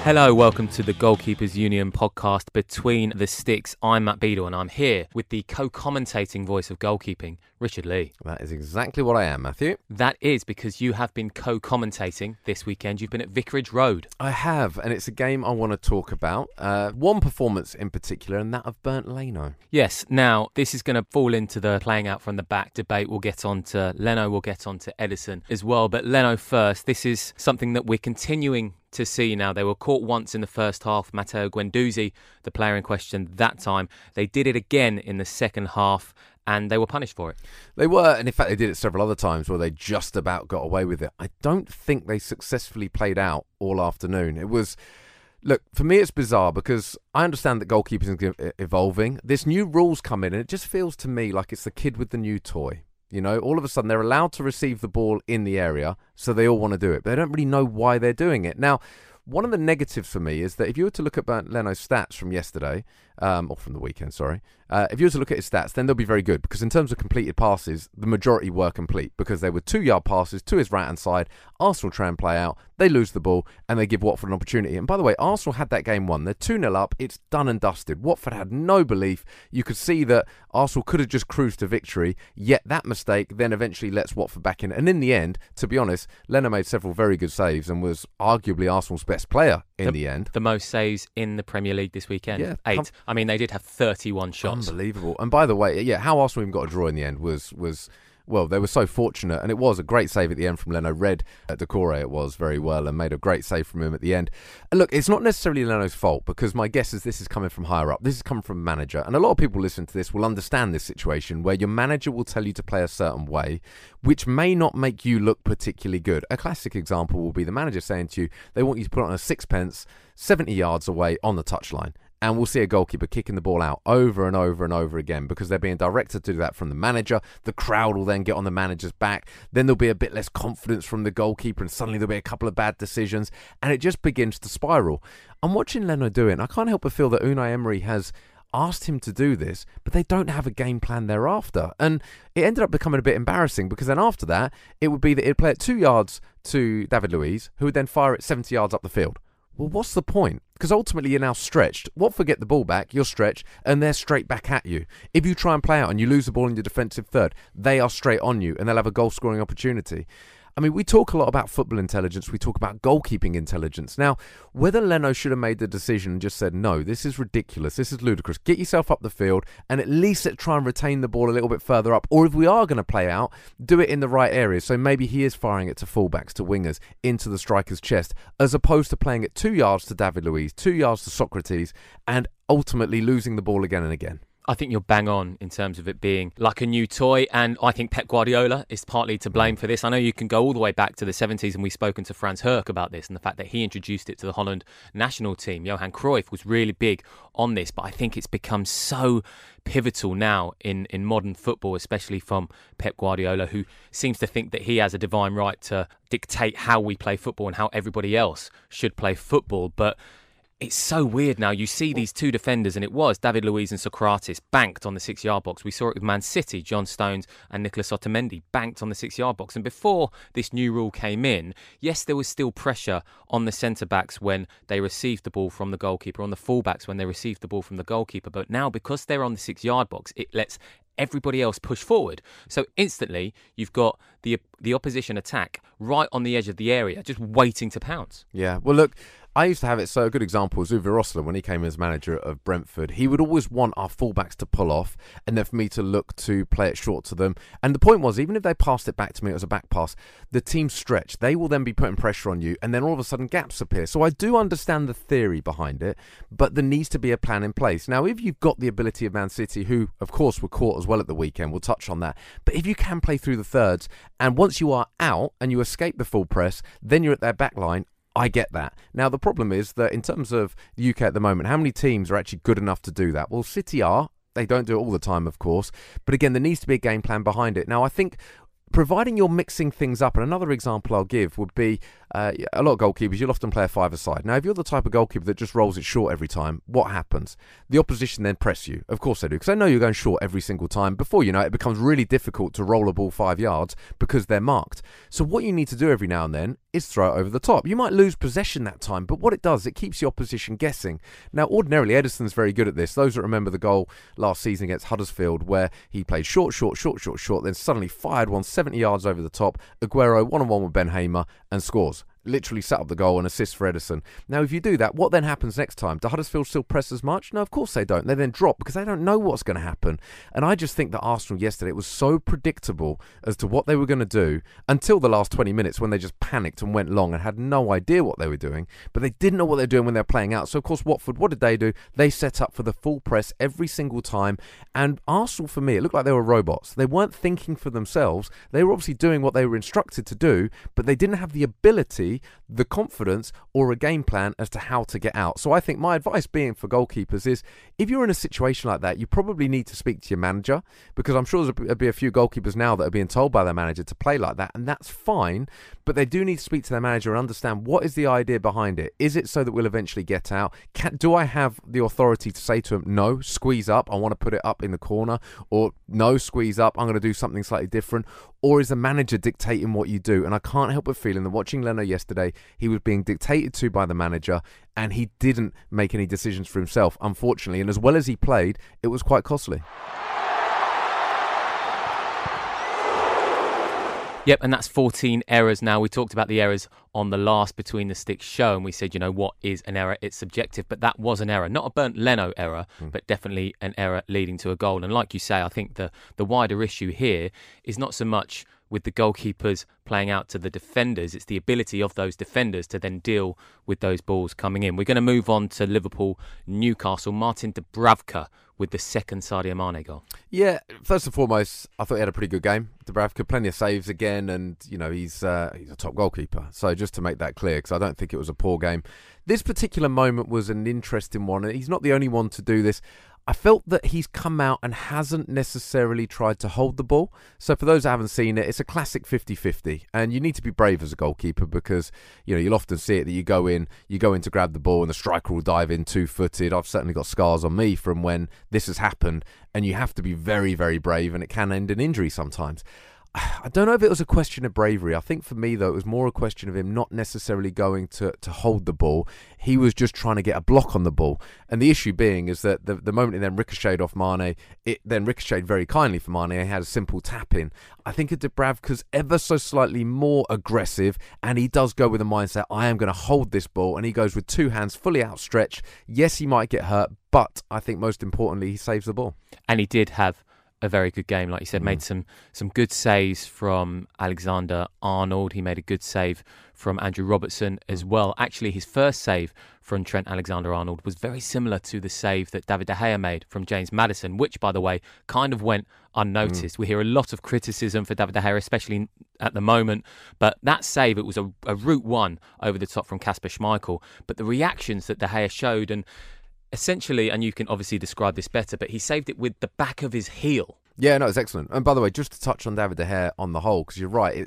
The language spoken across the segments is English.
Hello, welcome to the Goalkeepers Union podcast Between the Sticks. I'm Matt Beadle and I'm here with the co-commentating voice of goalkeeping, Richard Lee. That is exactly what I am, Matthew. That is because you have been co-commentating this weekend. You've been at Vicarage Road. I have, and it's a game I want to talk about. One performance in particular, and that of Bernd Leno. Yes, now this is going to fall into the playing out from the back debate. We'll get on to Leno, we'll get on to Ederson as well. But Leno first, this is something that we're continuing to see now. They were caught once in the first half. Matteo Guendouzi, the player in question that time, they did it again in the second half and they were punished for it. They were, and in fact they did it several other times where they just about got away with it. I don't think they successfully played out all afternoon. It was... Look, for me it's bizarre because I understand that goalkeeping is evolving. This new rules come in and it just feels to me like it's the kid with the new toy. You know, all of a sudden they're allowed to receive the ball in the area, so they all want to do it. But they don't really know why they're doing it. Now, one of the negatives for me is that if you were to look at Bernd Leno's stats from yesterday, or from the weekend, sorry, if you were to look at his stats, then they'll be very good because in terms of completed passes, the majority were complete because they were 2-yard passes to his right-hand side. Arsenal try and play out, they lose the ball, and they give Watford an opportunity. And by the way, Arsenal had that game won. They're 2-0 up. It's done and dusted. Watford had no belief. You could see that Arsenal could have just cruised to victory, yet that mistake then eventually lets Watford back in. And in the end, to be honest, Leno made several very good saves and was arguably Arsenal's best player in the end. The most saves in the Premier League this weekend. Yeah, 8. I mean, they did have 31 shots. Unbelievable. And by the way, yeah, how Arsenal even got a draw in the end was well, they were so fortunate, and it was a great save at the end from Leno. Read Decore it was very well and made a great save from him at the end. And look, it's not necessarily Leno's fault because my guess is this is coming from higher up. This is coming from a manager, and a lot of people listening to this will understand this situation where your manager will tell you to play a certain way, which may not make you look particularly good. A classic example will be the manager saying to you, they want you to put on a sixpence 70 yards away on the touchline. And we'll see a goalkeeper kicking the ball out over and over and over again because they're being directed to do that from the manager. The crowd will then get on the manager's back. Then there'll be a bit less confidence from the goalkeeper and suddenly there'll be a couple of bad decisions and it just begins to spiral. I'm watching Leno do it and I can't help but feel that Unai Emery has asked him to do this, but they don't have a game plan thereafter. And it ended up becoming a bit embarrassing because then after that, it would be that he'd play it 2 yards to David Luiz, who would then fire it 70 yards up the field. Well, what's the point? Because ultimately you're now stretched. Watford get the ball back, you're stretched, and they're straight back at you. If you try and play out and you lose the ball in your defensive third, they are straight on you and they'll have a goal-scoring opportunity. I mean, we talk a lot about football intelligence. We talk about goalkeeping intelligence. Now, whether Leno should have made the decision and just said, no, this is ridiculous, this is ludicrous, get yourself up the field and at least try and retain the ball a little bit further up. Or if we are going to play out, do it in the right areas. So maybe he is firing it to fullbacks, to wingers, into the striker's chest, as opposed to playing it 2 yards to David Luiz, 2 yards to Socrates, and ultimately losing the ball again and again. I think you're bang on in terms of it being like a new toy, and I think Pep Guardiola is partly to blame for this. I know you can go all the way back to the 70s, and we've spoken to Frans Herk about this and the fact that he introduced it to the Holland national team. Johan Cruyff was really big on this, but I think it's become so pivotal now in modern football, especially from Pep Guardiola, who seems to think that he has a divine right to dictate how we play football and how everybody else should play football. But it's so weird now. You see these two defenders, and it was David Luiz and Socrates banked on the 6-yard box. We saw it with Man City, John Stones and Nicolas Otamendi banked on the 6-yard box. And before this new rule came in, yes, there was still pressure on the centre-backs when they received the ball from the goalkeeper, on the full-backs when they received the ball from the goalkeeper. But now, because they're on the 6-yard box, it lets everybody else push forward. So instantly, you've got the opposition attack right on the edge of the area, just waiting to pounce. Yeah, well, look, I used to have it, so a good example is Uwe Rosler when he came as manager of Brentford. He would always want our fullbacks to pull off and then for me to look to play it short to them. And the point was, even if they passed it back to me, it was a back pass, the team stretch. They will then be putting pressure on you and then all of a sudden gaps appear. So I do understand the theory behind it, but there needs to be a plan in place. Now, if you've got the ability of Man City, who of course were caught as well at the weekend, we'll touch on that, but if you can play through the thirds and once you are out and you escape the full press, then you're at their back line, I get that. Now, the problem is that in terms of the UK at the moment, how many teams are actually good enough to do that? Well, City are. They don't do it all the time, of course. But again, there needs to be a game plan behind it. Now, I think providing you're mixing things up, and another example I'll give would be a lot of goalkeepers, you'll often play a five-a-side. Now, if you're the type of goalkeeper that just rolls it short every time, what happens? The opposition then press you. Of course they do, because they know you're going short every single time. Before you know it, it becomes really difficult to roll a ball 5 yards because they're marked. So what you need to do every now and then is throw it over the top. You might lose possession that time, but what it does, it keeps the opposition guessing. Now, ordinarily, Ederson's very good at this. Those that remember the goal last season against Huddersfield, where he played short, then suddenly fired one 70 yards over the top. Aguero one-on-one with Ben Hamer and scores. Literally set up the goal and assist for Ederson. Now, if you do that, what then happens next time? Do Huddersfield still press as much? No, of course they don't. They then drop because they don't know what's going to happen. And I just think that Arsenal yesterday was so predictable as to what they were going to do until the last 20 minutes when they just panicked and went long and had no idea what they were doing. But they didn't know what they were doing when they were playing out. So, of course, Watford, what did they do? They set up for the full press every single time. And Arsenal, for me, it looked like they were robots. They weren't thinking for themselves. They were obviously doing what they were instructed to do, but they didn't have the ability, the confidence or a game plan as to how to get out. So I think my advice being for goalkeepers is if you're in a situation like that, you probably need to speak to your manager, because I'm sure there'll be a few goalkeepers now that are being told by their manager to play like that, and that's fine, but they do need to speak to their manager and understand what is the idea behind it. Is it so that we'll eventually get out? Do I have the authority to say to him, no, squeeze up, I want to put it up in the corner, or no, squeeze up, I'm going to do something slightly different? Or is the manager dictating what you do? And I can't help but feeling that watching Leno yesterday, he was being dictated to by the manager and he didn't make any decisions for himself, unfortunately. And as well as he played, it was quite costly. Yep, and that's 14 errors now. We talked about the errors on the last Between the Sticks show, and we said, what is an error? It's subjective, but that was an error. Not a Bernd Leno error, but definitely an error leading to a goal. And like you say, I think the wider issue here is not so much with the goalkeepers playing out to the defenders. It's the ability of those defenders to then deal with those balls coming in. We're going to move on to Liverpool-Newcastle. Martin Dubravka with the second Sadio Mane goal. Yeah, first and foremost, I thought he had a pretty good game. Dubravka, plenty of saves again, and he's a top goalkeeper. So just to make that clear, because I don't think it was a poor game. This particular moment was an interesting one, and he's not the only one to do this. I felt that he's come out and hasn't necessarily tried to hold the ball. So for those that haven't seen it, it's a classic 50-50. And you need to be brave as a goalkeeper because, you'll often see it that you go in to grab the ball and the striker will dive in two-footed. I've certainly got scars on me from when this has happened. And you have to be very, very brave, and it can end in injury sometimes. I don't know if it was a question of bravery. I think for me, though, it was more a question of him not necessarily going to hold the ball. He was just trying to get a block on the ball. And the issue being is that the moment it then ricocheted off Mane, it then ricocheted very kindly for Mane. He had a simple tap in. I think Dubravka's ever so slightly more aggressive, and he does go with a mindset, I am going to hold this ball, and he goes with two hands fully outstretched. Yes, he might get hurt, but I think most importantly, he saves the ball. And he did have a very good game, like you said, made some good saves from Alexander-Arnold. He made a good save from Andrew Robertson as well. Actually, his first save from Trent Alexander-Arnold was very similar to the save that David De Gea made from James Maddison, which, by the way, kind of went unnoticed. We hear a lot of criticism for David De Gea, especially at the moment, but that save, it was a route one over the top from Kasper Schmeichel. But the reactions that De Gea showed, and essentially, and you can obviously describe this better, but he saved it with the back of his heel. Yeah, no, it's excellent. And by the way, just to touch on David De Gea on the whole, because you're right,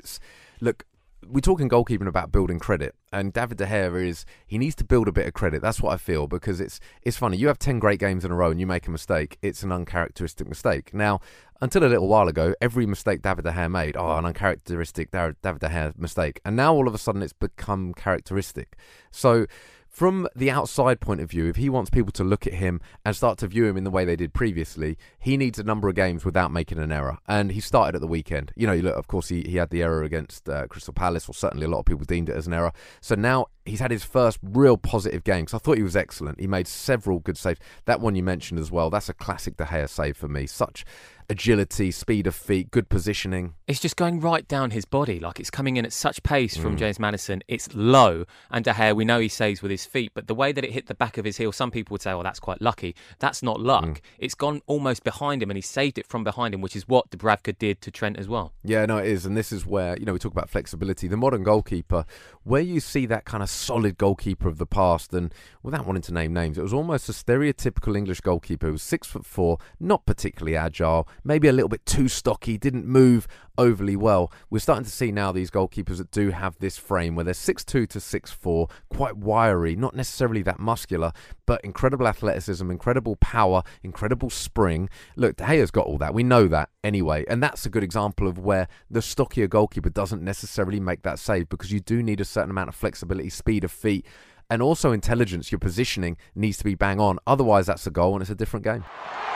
we're talking goalkeeping about building credit, and David De Gea he needs to build a bit of credit. That's what I feel, because it's funny. You have 10 great games in a row and you make a mistake. It's an uncharacteristic mistake. Now, until a little while ago, every mistake David De Gea made, an uncharacteristic David De Gea mistake. And now all of a sudden it's become characteristic. So from the outside point of view, if he wants people to look at him and start to view him in the way they did previously, he needs a number of games without making an error. And he started at the weekend. Of course, he had the error against Crystal Palace, or certainly a lot of people deemed it as an error. So now he's had his first real positive game. So I thought he was excellent. He made several good saves. That one you mentioned as well, that's a classic De Gea save for me. Such agility, speed of feet, good positioning. It's just going right down his body. Like, it's coming in at such pace from James Maddison. It's low. And De Gea, we know he saves with his feet, but the way that it hit the back of his heel, some people would say, that's quite lucky. That's not luck. It's gone almost behind him, and he saved it from behind him, which is what Dubravka did to Trent as well. Yeah, no, it is. And this is where, we talk about flexibility. The modern goalkeeper, where you see that kind of solid goalkeeper of the past. And without wanting to name names, it was almost a stereotypical English goalkeeper who was 6'4", not particularly agile, maybe a little bit too stocky, didn't move overly well. We're starting to see now these goalkeepers that do have this frame where they're 6'2" to 6'4", quite wiry, not necessarily that muscular, but incredible athleticism, incredible power, incredible spring. Look, De Gea's got all that. We know that anyway. And that's a good example of where the stockier goalkeeper doesn't necessarily make that save, because you do need a certain amount of flexibility, speed of feet, and also intelligence. Your positioning needs to be bang on. Otherwise, that's a goal and it's a different game.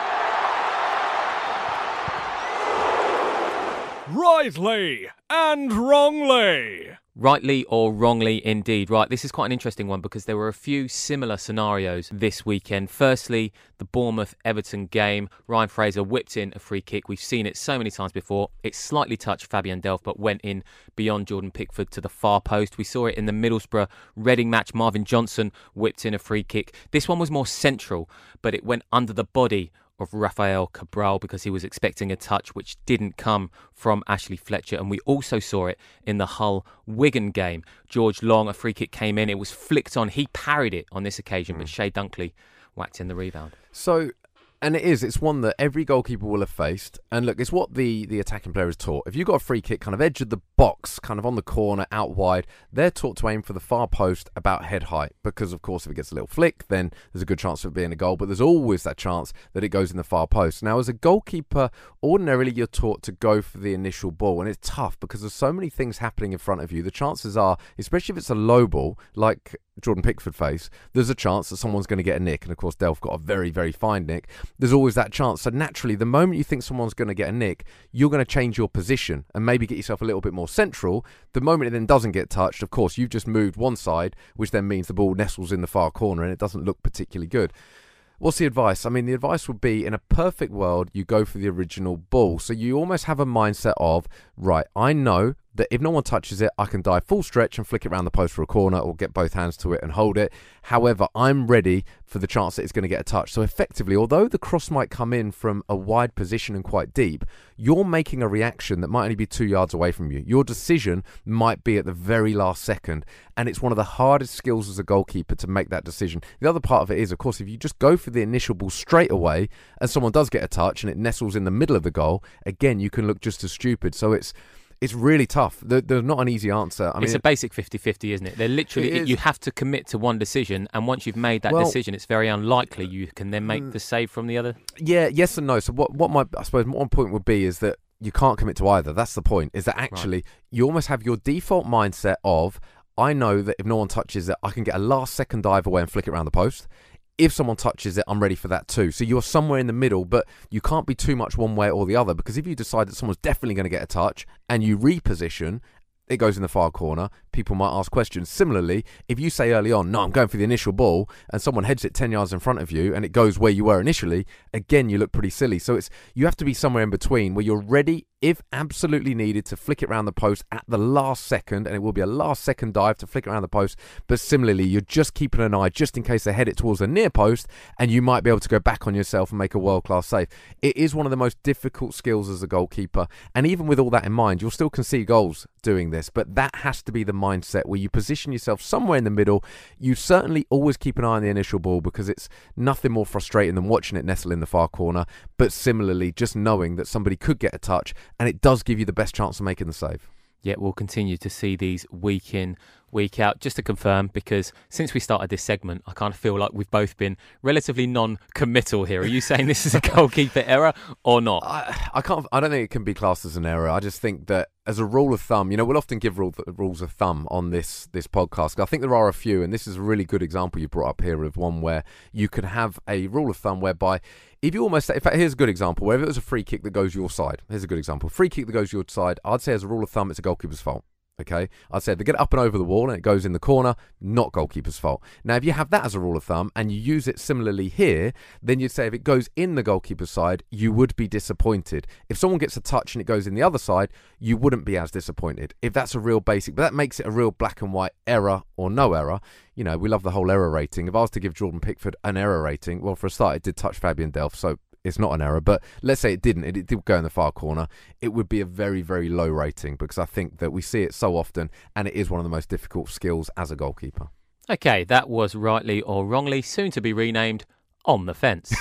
Rightly and wrongly. Rightly or wrongly indeed. Right, this is quite an interesting one because there were a few similar scenarios this weekend. Firstly, the Bournemouth-Everton game. Ryan Fraser whipped in a free kick. We've seen it so many times before. It slightly touched Fabian Delph but went in beyond Jordan Pickford to the far post. We saw it in the Middlesbrough-Reading match. Marvin Johnson whipped in a free kick. This one was more central, but it went under the body of Rafael Cabral because he was expecting a touch which didn't come from Ashley Fletcher. And we also saw it in the Hull-Wigan game. George Long, a free kick came in, it was flicked on. He parried it on this occasion, but Shea Dunkley whacked in the rebound. So, and it's one that every goalkeeper will have faced. And look, it's what the attacking player is taught. If you've got a free kick kind of edge of the box, kind of on the corner, out wide, they're taught to aim for the far post about head height. Because, of course, if it gets a little flick, then there's a good chance of it being a goal. But there's always that chance that it goes in the far post. Now, as a goalkeeper, ordinarily you're taught to go for the initial ball. And it's tough because there's so many things happening in front of you. The chances are, especially if it's a low ball, like Jordan Pickford face, there's a chance that someone's going to get a nick. And of course, Delph got a very, very fine nick. There's always that chance. So naturally, the moment you think someone's going to get a nick, you're going to change your position and maybe get yourself a little bit more central. The moment it then doesn't get touched, of course, you've just moved one side, which then means the ball nestles in the far corner and it doesn't look particularly good. What's the advice? I mean, the advice would be, in a perfect world, you go for the original ball. So you almost have a mindset of, right, I know that if no one touches it, I can dive full stretch and flick it around the post for a corner or get both hands to it and hold it. However, I'm ready for the chance that it's going to get a touch. So effectively, although the cross might come in from a wide position and quite deep, you're making a reaction that might only be 2 yards away from you. Your decision might be at the very last second. And it's one of the hardest skills as a goalkeeper to make that decision. The other part of it is, of course, if you just go for the initial ball straight away and someone does get a touch and it nestles in the middle of the goal, again, you can look just as stupid. So it's really tough. There's not an easy answer. I mean, it's a basic 50-50, isn't it? They're literally, you have to commit to one decision, and once you've made that decision, it's very unlikely you can then make the save from the other. Yeah, yes and no. So what my, I suppose one point would be is that you can't commit to either. That's the point, is that actually you almost have your default mindset of, I know that if no one touches it, I can get a last second dive away and flick it around the post. If someone touches it, I'm ready for that too. So you're somewhere in the middle, but you can't be too much one way or the other, because if you decide that someone's definitely going to get a touch and you reposition, it goes in the far corner, people might ask questions. Similarly, if you say early on, no, I'm going for the initial ball, and someone heads it 10 yards in front of you and it goes where you were initially, again, you look pretty silly. So you have to be somewhere in between where you're ready, if absolutely needed, to flick it around the post at the last second, and it will be a last second dive to flick it around the post. But similarly, you're just keeping an eye just in case they head it towards the near post, and you might be able to go back on yourself and make a world-class save. It is one of the most difficult skills as a goalkeeper, and even with all that in mind, you'll still concede goals doing this, but that has to be the mindset where you position yourself somewhere in the middle. You certainly always keep an eye on the initial ball, because it's nothing more frustrating than watching it nestle in the far corner, but similarly, just knowing that somebody could get a touch, and it does give you the best chance of making the save. Yeah, we'll continue to see these week in, week out. Just to confirm, because since we started this segment, I kind of feel like we've both been relatively non-committal here. Are you saying this is a goalkeeper error or not? I don't think it can be classed as an error. I just think that, as a rule of thumb, we'll often give rules of thumb on this podcast. I think there are a few, and this is a really good example you brought up here of one where you can have a rule of thumb whereby, if you almost say, in fact, here's a good example, where if it was a free kick that goes your side, here's a good example, free kick that goes your side, I'd say as a rule of thumb, it's a goalkeeper's fault. Okay, I'd say if they get up and over the wall and it goes in the corner, not goalkeeper's fault. Now, if you have that as a rule of thumb and you use it similarly here, then you'd say if it goes in the goalkeeper's side, you would be disappointed. If someone gets a touch and it goes in the other side, you wouldn't be as disappointed. If that's a real basic, but that makes it a real black and white error or no error. We love the whole error rating. If I was to give Jordan Pickford an error rating, well, for a start, it did touch Fabian Delph, so it's not an error, but let's say it didn't, it did go in the far corner, it would be a very, very low rating, because I think that we see it so often, and it is one of the most difficult skills as a goalkeeper. Okay, that was Rightly or Wrongly, soon to be renamed On the Fence.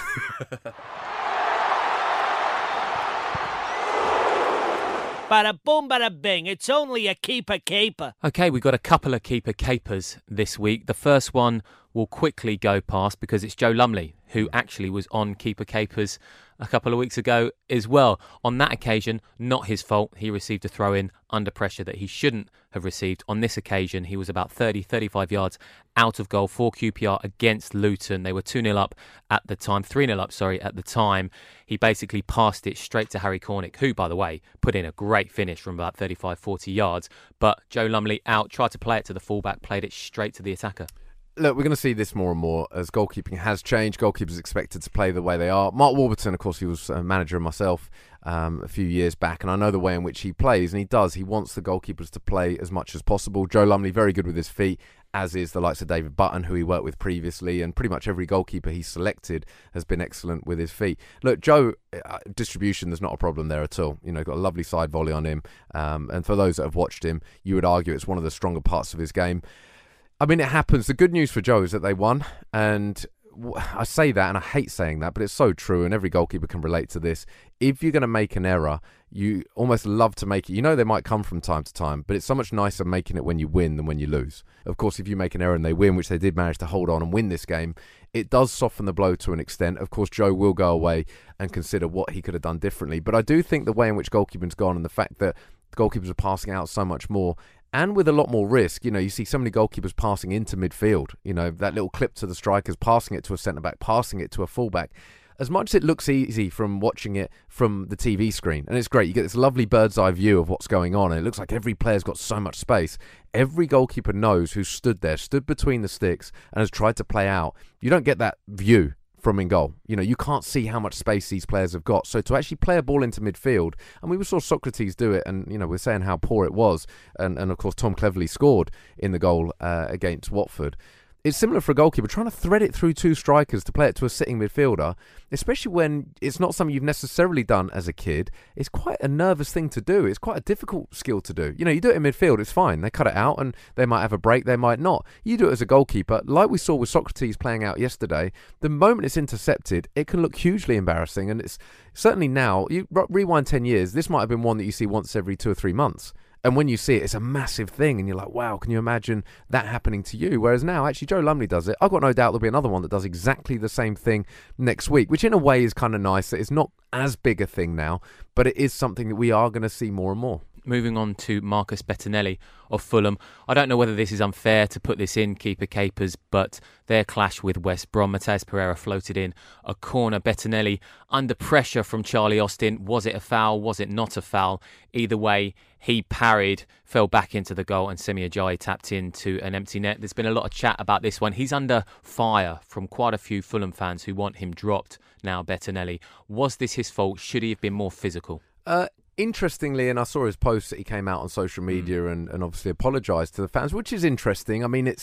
Bada boom, bada bing. It's only a keeper caper. Okay, we've got a couple of keeper capers this week. The first one will quickly go past because it's Joe Lumley, who actually was on keeper capers a couple of weeks ago as well. On that occasion, not his fault. He received a throw-in under pressure that he shouldn't have received. On this occasion, he was about 35 yards out of goal for QPR against Luton. They were 2-0 up at the time, 3-0 up, at the time. He basically passed it straight to Harry Cornick, who, by the way, put in a great finish from about 35-40 yards. But Joe Lumley out, tried to play it to the fullback, played it straight to the attacker. Look, we're going to see this more and more as goalkeeping has changed. Goalkeepers expected to play the way they are. Mark Warburton, of course, he was a manager of myself a few years back, and I know the way in which he plays, and he does. He wants the goalkeepers to play as much as possible. Joe Lumley, very good with his feet, as is the likes of David Button, who he worked with previously, and pretty much every goalkeeper he's selected has been excellent with his feet. Look, Joe, distribution, there's not a problem there at all. You know, got a lovely side volley on him, and for those that have watched him, you would argue it's one of the stronger parts of his game. I mean, it happens. The good news for Joe is that they won, and I say that, and I hate saying that, but it's so true, and every goalkeeper can relate to this. If you're going to make an error, you almost love to make it. You know they might come from time to time, but it's so much nicer making it when you win than when you lose. Of course, if you make an error and they win, which they did manage to hold on and win this game, it does soften the blow to an extent. Of course, Joe will go away and consider what he could have done differently, but I do think the way in which goalkeeping's gone and the fact that goalkeepers are passing out so much more, and with a lot more risk, you know, you see so many goalkeepers passing into midfield. You know, that little clip to the strikers, passing it to a centre-back, passing it to a full-back. As much as it looks easy from watching it from the TV screen, and it's great, you get this lovely bird's-eye view of what's going on, and it looks like every player's got so much space. Every goalkeeper knows who stood there, stood between the sticks, and has tried to play out. You don't get that view from in goal. You know, you can't see how much space these players have got. So to actually play a ball into midfield, and we saw Socrates do it, and, you know, we're saying how poor it was, and of course Tom Cleverley scored in the goal against Watford. It's similar for a goalkeeper, trying to thread it through two strikers to play it to a sitting midfielder, especially when it's not something you've necessarily done as a kid. It's quite a nervous thing to do. It's quite a difficult skill to do. You know, you do it in midfield, it's fine. They cut it out and they might have a break, they might not. You do it as a goalkeeper, like we saw with Socrates playing out yesterday. The moment it's intercepted, it can look hugely embarrassing, and it's certainly now, you rewind 10 years, this might have been one that you see once every 2 or 3 months. And when you see it, it's a massive thing, and you're like, wow, can you imagine that happening to you? Whereas now, actually, Joe Lumley does it. I've got no doubt there'll be another one that does exactly the same thing next week, which in a way is kind of nice. It's not as big a thing now, but it is something that we are going to see more and more. Moving on to Marcus Bettinelli of Fulham. I don't know whether this is unfair to put this in keeper capers, but their clash with West Brom, Matheus Pereira floated in a corner. Bettinelli under pressure from Charlie Austin. Was it a foul? Was it not a foul? Either way, he parried, fell back into the goal, and Semi Ajayi tapped into an empty net. There's been a lot of chat about this one. He's under fire from quite a few Fulham fans who want him dropped now, Bettinelli. Was this his fault? Should he have been more physical? Interestingly, and I saw his post that he came out on social media and obviously apologised to the fans, which is interesting. I mean,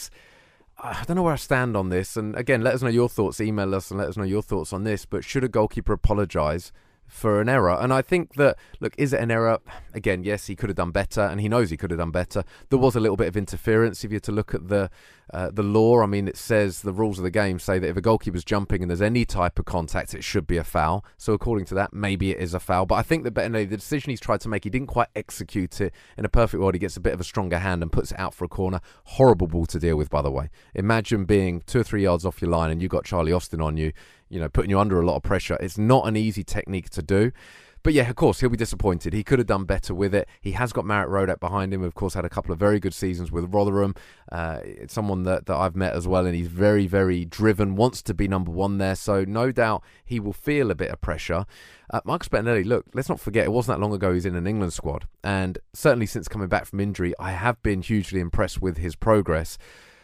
I don't know where I stand on this. And again, let us know your thoughts. Email us and let us know your thoughts on this. But should a goalkeeper apologise for an error? And I think that, look, is it an error? Again, yes, he could have done better, and he knows he could have done better. There was a little bit of interference. If you're to look at the law, I mean, it says the rules of the game say that if a goalkeeper's jumping and there's any type of contact, it should be a foul. So according to that, maybe it is a foul. But I think that Bettinelli, the decision he's tried to make, he didn't quite execute it in a perfect world. He gets a bit of a stronger hand and puts it out for a corner. Horrible ball to deal with, by the way. Imagine being 2 or 3 yards off your line and you got Charlie Austin on you, you know, putting you under a lot of pressure. It's not an easy technique to do. But yeah, of course, he'll be disappointed. He could have done better with it. He has got Marek Rodak behind him. Of course, had a couple of very good seasons with Rotherham. It's someone that I've met as well, and he's very, very driven, wants to be number one there. So no doubt he will feel a bit of pressure. Marcus Bettinelli, look, let's not forget, it wasn't that long ago he was in an England squad. And certainly since coming back from injury, I have been hugely impressed with his progress.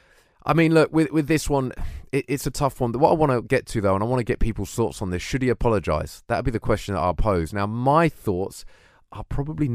I mean, look, with this one, it's a tough one. What I want to get to, though, and I want to get people's thoughts on this, should he apologise? That would be the question that I'll pose. Now, my thoughts are probably not.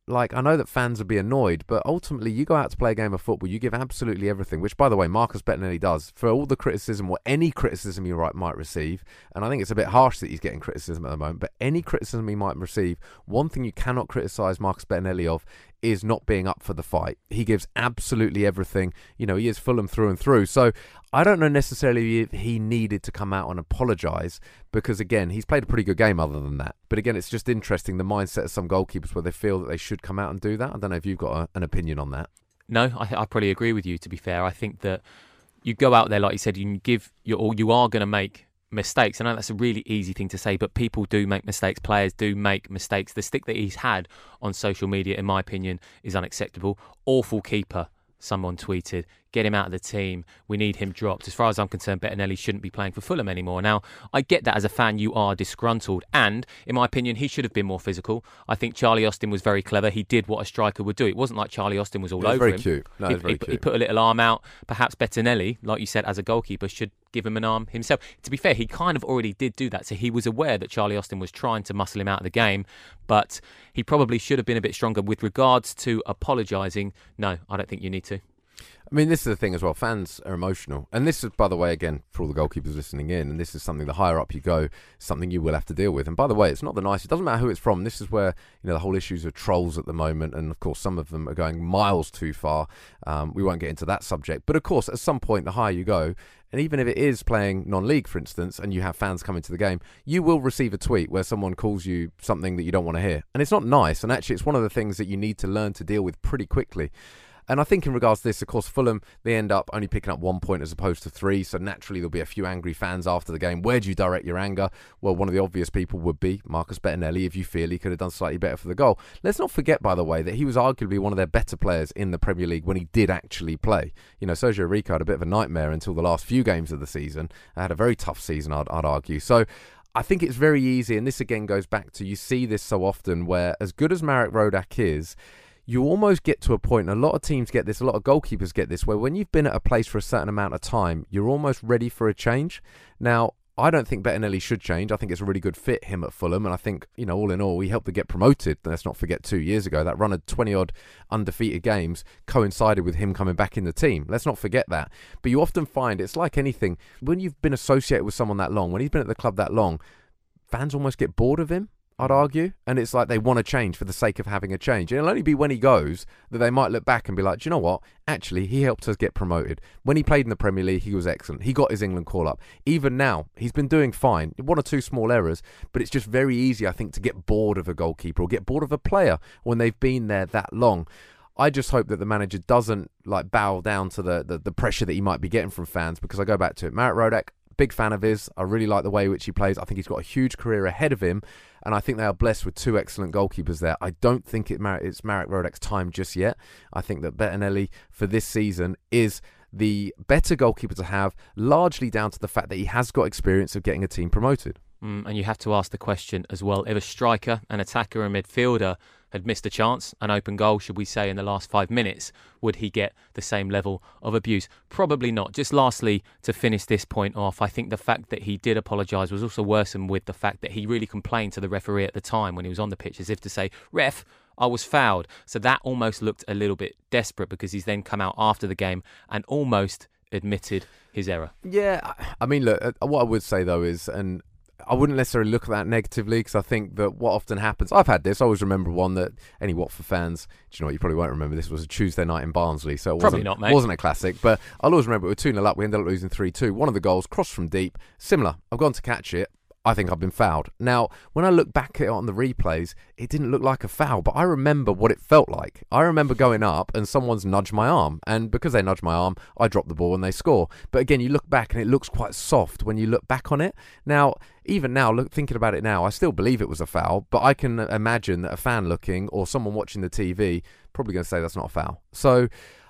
like, I know that fans will be annoyed, but ultimately you go out to play a game of football, you give absolutely everything, which, by the way, Marcus Bettinelli does, for all the criticism or any criticism he might receive, and I think it's a bit harsh that he's getting criticism at the moment, but any criticism he might receive, one thing you cannot criticise Marcus Bettinelli of is not being up for the fight. He gives absolutely everything. You know, he is Fulham through and through. So I don't know necessarily if he needed to come out and apologise because, again, he's played a pretty good game other than that. But again, it's just interesting, the mindset of some goalkeepers where they feel that they should come out and do that. I don't know if you've got an opinion on that. No, I probably agree with you, to be fair. I think that you go out there, like you said, you give your all, you are going to make mistakes. I know that's a really easy thing to say, but people do make mistakes. Players do make mistakes. The stick that he's had on social media, in my opinion, is unacceptable. Awful keeper, someone tweeted. Get him out of the team. We need him dropped. As far as I'm concerned, Bettinelli shouldn't be playing for Fulham anymore. Now, I get that as a fan, you are disgruntled. And, in my opinion, he should have been more physical. I think Charlie Austin was very clever. He did what a striker would do. It wasn't like Charlie Austin was all over him. Cute. No, it was very cute. He put a little arm out. Perhaps Bettinelli, like you said, as a goalkeeper, should give him an arm himself. To be fair, he kind of already did do that. So he was aware that Charlie Austin was trying to muscle him out of the game. But he probably should have been a bit stronger. With regards to apologising, no, I don't think you need to. I mean, this is the thing as well. Fans are emotional. And this is, by the way, again, for all the goalkeepers listening in, and this is something, the higher up you go, something you will have to deal with. And by the way, it's not the nicest. It doesn't matter who it's from. This is where, the whole issues of trolls at the moment. And, of course, some of them are going miles too far. We won't get into that subject. But, of course, at some point, the higher you go, and even if it is playing non-league, for instance, and you have fans coming to the game, you will receive a tweet where someone calls you something that you don't want to hear. And it's not nice. And actually, it's one of the things that you need to learn to deal with pretty quickly. And I think in regards to this, of course, Fulham, they end up only picking up 1 point as opposed to 3. So naturally, there'll be a few angry fans after the game. Where do you direct your anger? Well, one of the obvious people would be Marcus Bettinelli, if you feel he could have done slightly better for the goal. Let's not forget, by the way, that he was arguably one of their better players in the Premier League when he did actually play. Sergio Rico had a bit of a nightmare until the last few games of the season. Had a very tough season, I'd argue. So I think it's very easy, and this again goes back to, you see this so often, where as good as Marek Rodak is, you almost get to a point, and a lot of teams get this, a lot of goalkeepers get this, where when you've been at a place for a certain amount of time, you're almost ready for a change. Now, I don't think Bettinelli should change. I think it's a really good fit, him at Fulham, and I think, all in all, he helped to get promoted. Let's not forget 2 years ago, that run of 20-odd undefeated games coincided with him coming back in the team. Let's not forget that. But you often find, it's like anything, when you've been associated with someone that long, when he's been at the club that long, fans almost get bored of him, I'd argue, and it's like they want to change for the sake of having a change. It'll only be when he goes that they might look back and be like, do you know what? Actually, he helped us get promoted. When he played in the Premier League, he was excellent. He got his England call-up. Even now, he's been doing fine. 1 or 2 small errors, but it's just very easy, I think, to get bored of a goalkeeper or get bored of a player when they've been there that long. I just hope that the manager doesn't bow down to the pressure that he might be getting from fans, because I go back to it. Marek Rodak, big fan of his. I really like the way which he plays. I think he's got a huge career ahead of him, and I think they are blessed with 2 excellent goalkeepers there. I don't think it's Marek Rodak's time just yet. I think that Bettinelli for this season is the better goalkeeper to have, largely down to the fact that he has got experience of getting a team promoted. And you have to ask the question as well, if a striker, an attacker, and midfielder had missed a chance, an open goal, should we say, in the last 5 minutes, would he get the same level of abuse? Probably not. Just lastly, to finish this point off, I think the fact that he did apologise was also worsened with the fact that he really complained to the referee at the time when he was on the pitch, as if to say, ref, I was fouled. So that almost looked a little bit desperate, because he's then come out after the game and almost admitted his error. Yeah, I mean, look, what I would say though is, and I wouldn't necessarily look at that negatively, because I think that what often happens, I've had this, I always remember one that any Watford fans, do you know what, you probably won't remember, this was a Tuesday night in Barnsley, so it wasn't a classic, but I'll always remember it. We were 2-0 up, we ended up losing 3-2. One of the goals, crossed from deep, similar, I've gone to catch it, I think I've been fouled. Now, when I look back at it on the replays, it didn't look like a foul, but I remember what it felt like. I remember going up and someone's nudged my arm, and because they nudged my arm, I drop the ball and they score. But again, you look back and it looks quite soft when you look back on it. Now, even now, thinking about it now, I still believe it was a foul, but I can imagine that a fan looking or someone watching the TV probably going to say that's not a foul. So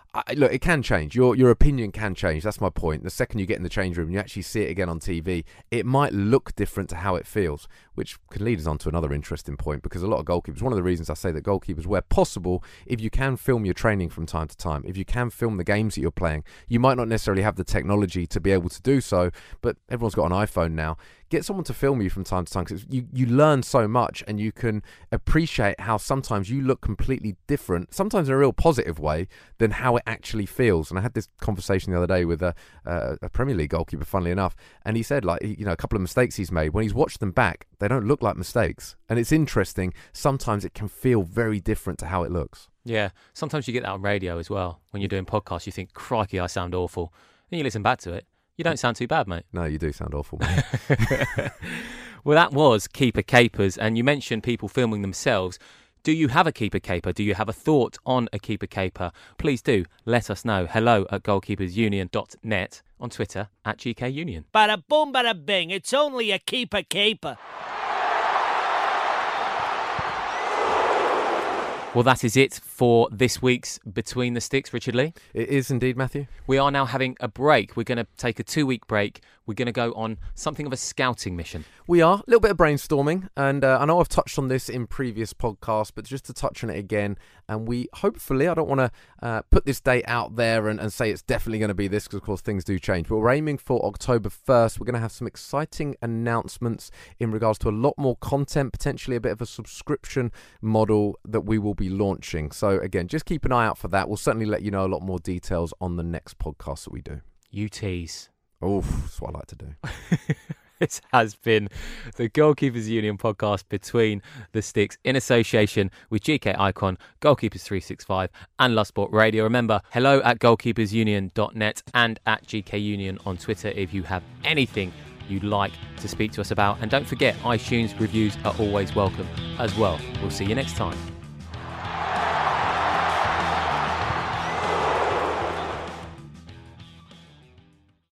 Look, it can change. Your opinion can change. That's my point. The second you get in the change room and you actually see it again on TV, it might look different to how it feels, which can lead us on to another interesting point, because a lot of goalkeepers, one of the reasons I say that goalkeepers, where possible, if you can film your training from time to time, if you can film the games that you're playing, you might not necessarily have the technology to be able to do so, but everyone's got an iPhone now. Get someone to film you from time to time, because you learn so much, and you can appreciate how sometimes you look completely different, sometimes in a real positive way, than how it actually feels. And I had this conversation the other day with a Premier League goalkeeper, funnily enough, and he said, like, a couple of mistakes he's made, when he's watched them back, they don't look like mistakes. And it's interesting, sometimes it can feel very different to how it looks. Yeah, sometimes you get that on radio as well. When you're doing podcasts, you think, crikey, I sound awful. Then you listen back to it. You don't sound too bad, mate. No, you do sound awful, mate. Well, that was Keeper Capers, and you mentioned people filming themselves. Do you have a keeper caper? Do you have a thought on a keeper caper? Please do let us know. hello@goalkeepersunion.net, on Twitter @GKUnion. Bada boom, bada bing. It's only a keeper caper. Well, that is it for this week's Between the Sticks, Richard Lee. It is indeed, Matthew. We are now having a break. We're going to take a 2-week break. We're going to go on something of a scouting mission. We are. A little bit of brainstorming. And I know I've touched on this in previous podcasts, but just to touch on it again. And we hopefully, I don't want to put this date out there and say it's definitely going to be this, because of course things do change. But we're aiming for October 1st. We're going to have some exciting announcements in regards to a lot more content, potentially a bit of a subscription model that we will be launching. So again, just keep an eye out for that. We'll certainly let you know a lot more details on the next podcast that we do. You tease. Oh, that's what I like to do. This has been the Goalkeepers Union podcast Between the Sticks in association with GK Icon, Goalkeepers 365 and Love Sport Radio. Remember, hello@goalkeepersunion.net and @GKUnion on Twitter if you have anything you'd like to speak to us about. And don't forget, iTunes reviews are always welcome as well. We'll see you next time.